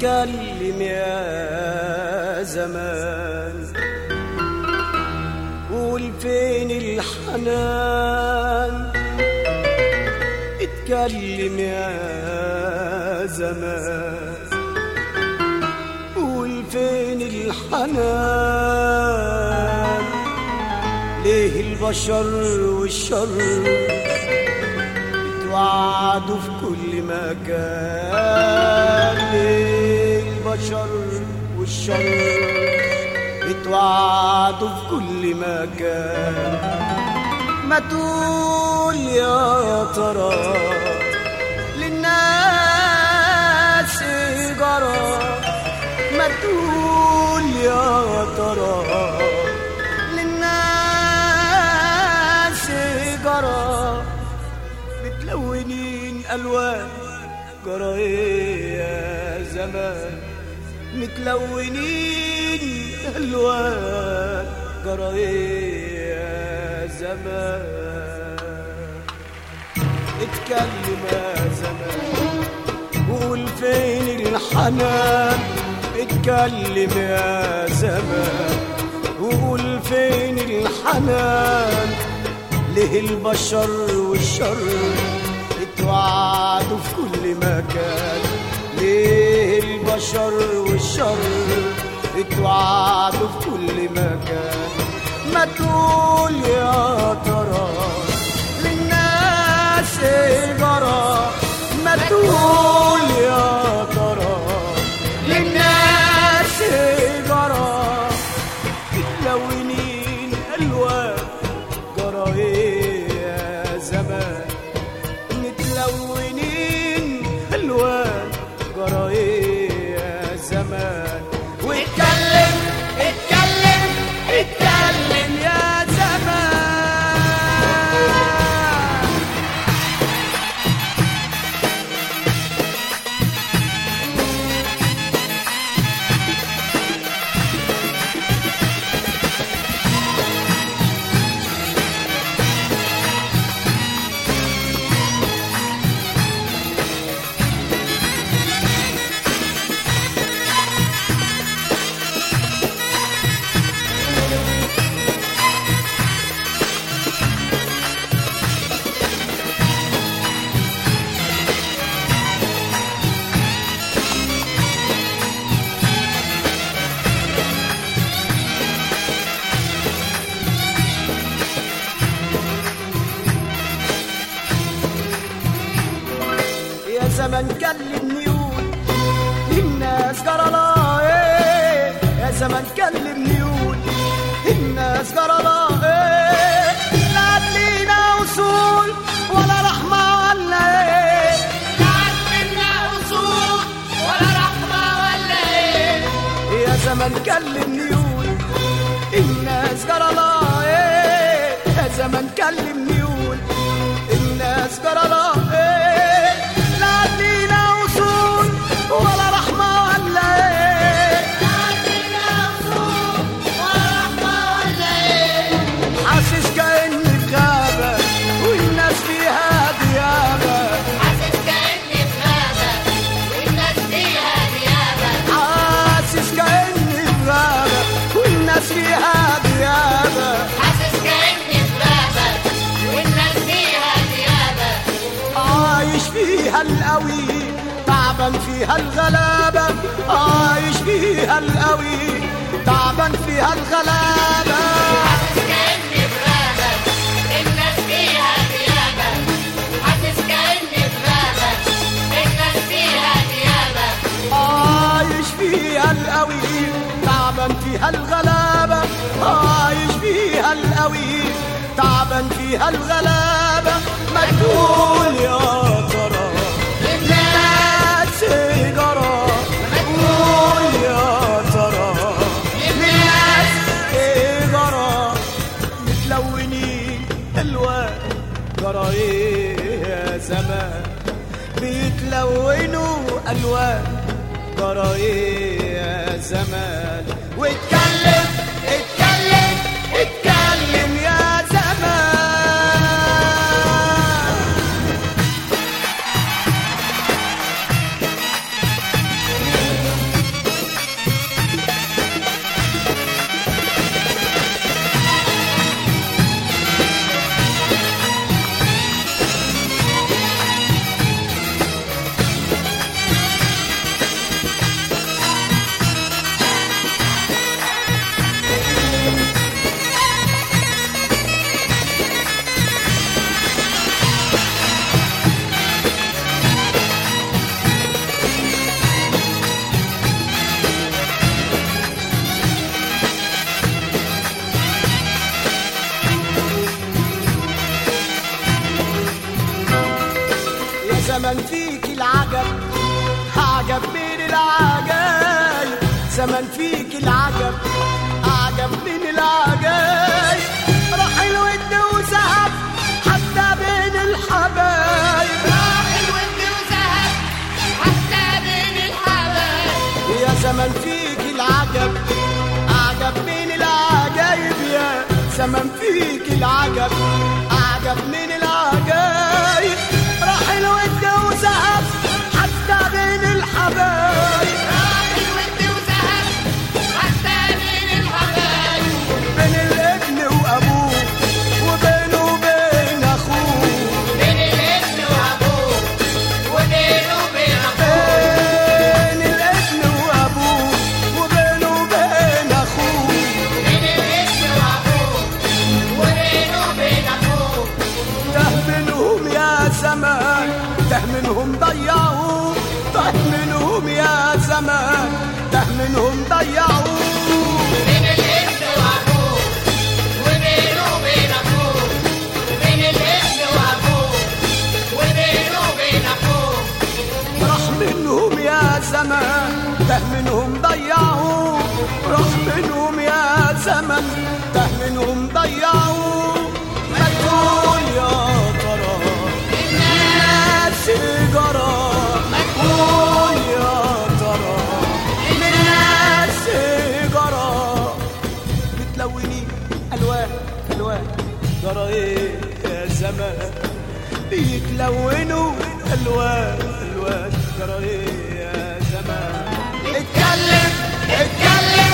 اتكلم يا زمان، قول فين الحنان. اتكلم يا زمان، قول فين الحنان. ليه البشر والشر اتوعدوا في كل مكان؟ ليه البشر والشر اتوعدوا في كل مكان؟ ما تقول يا ترى للناس جرى، ما تقول يا ترى للناس جرى. متلونين ألوان جرى ايه يا زمان؟ متلونين ألوان جرى ايه يا زمان؟ اتكلم يا زمان، قول فين الحنان. اتكلم يا زمان، قول فين الحنان. ليه البشر والشر اتوعدوا في كل مكان؟ ليه البشر والشر اتوعدوا في كل مكان؟ ما تقول يا ترى للناس جرى، ما تقول يا ترى للناس جرى. متلونين ألوان جرى ايه يا زمان؟ متلونين ألوان جرى ايه يا زمان؟ واتكلم اتكلم اتكلم يا زمان. يا زمان كلمني قول للناس جرى لا ايه. يا زمان كلمني قول للناس جرى لا ايه. لا لينا وصول ولا رحمة ولا ايه. لا لينا وصول ولا رحمة ولا ايه. يا زمان كلمني قول الناس جرى لا ايه. يا زمان كلمني قول الناس جرى لا ايه. ولا رحمة ولا ايه. لا لينا وصول ولا رحمة ولا ايه. حاسس كأني في غابة والناس فيها ديابة. حاسس كأني في غابة والناس فيها ديابة. حاسس كأني في غابة والناس فيها ديابة. حاسس كأني في غابة والناس فيها ديابة. عايش فيها القوي تعبان فيها الغلابة. عايش فيها القوي تعبان فيها الغلابة. حاسس كأني في غابة الناس فيها ديابة. حاسس كأني في غابة الناس فيها ديابة. عايش فيها القوي تعبان فيها الغلابة. عايش فيها القوي تعبان فيها الغلابة. ما تقول يا ترى للناس جرى، قول يا ترى للناس جرى. متلونين ألوان جرى ايه يا زمان؟ بيتلونوا ألوان جرى ايه يا زمان؟ واتكلم اتكلم اتكلم يا زمان. زمن فيك العجب، عجب من العجايب، زمن فيك العجب، عجب من العجايب، راح الود وذهب حتى بين الحبايب، راح الود وذهب حتى بين الحبايب. يا زمن فيك العجب، عجب من العجايب، يا زمن فيك العجب، عجب من العجايب، راح الود وذهب حتى بين الحبايب، راح الود وذهب حتى بين الحبايب. بين الابن وابوه وبينه وبين اخوه، بين الابن وابوه وبينه وبين اخوه. بين الابن وابوه وبينه وبين اخوه، بين الابن وابوه وبينه وبين اخوه. تاه منهم يا زمان، تاه منهم ضيعوه، تاه منهم يا زمان، تاه منهم ضيعوه، بين الابن وابوه وبينه وبين اخوه. بين الابن وابوه وبينه وبين اخوه. راح منهم يا زمان، تاه منهم ضيعوه، راح منهم يا زمن، تاه منهم ضيعوه، ما تقول يا ترى الناس جرى، ما تقول يا ترى الناس جرى، بتلوني الوان الوان، جرى ايه يا زمان، بيتلونوا الوان الوان، جرى ايه يا زمان، اتكلم اتكلم